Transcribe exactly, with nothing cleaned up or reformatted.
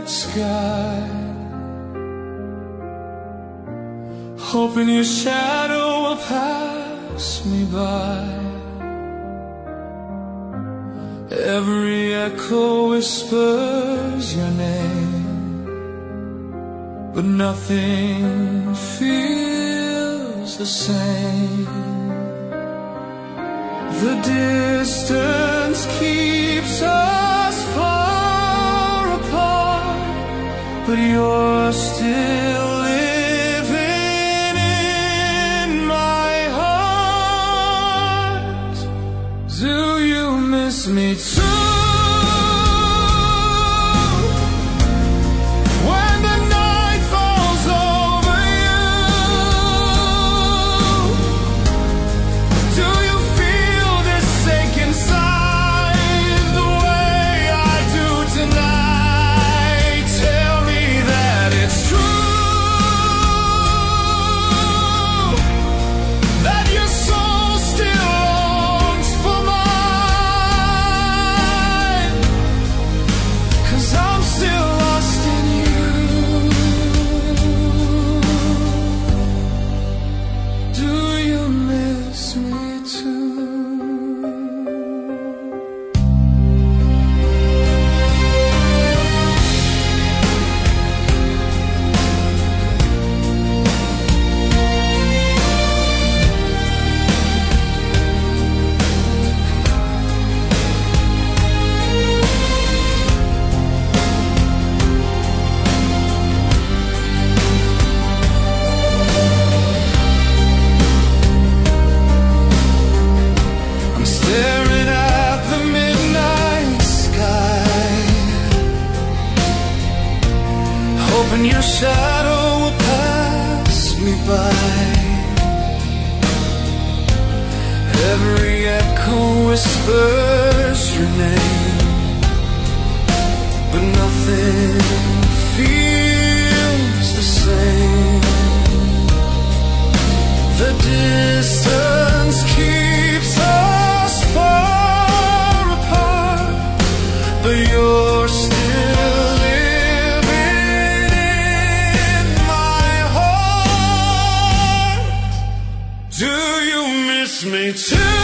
night sky, hoping your shadow will pass me by. Every echo whispers your name, but nothing feels the same. The distance keeps us far apart, but you're still living in my heart. Do you miss me too? Hoping your shadow will pass me by. Every echo whispers your name, but nothing feels the same. The distance keeps us far apart, but you're still me too.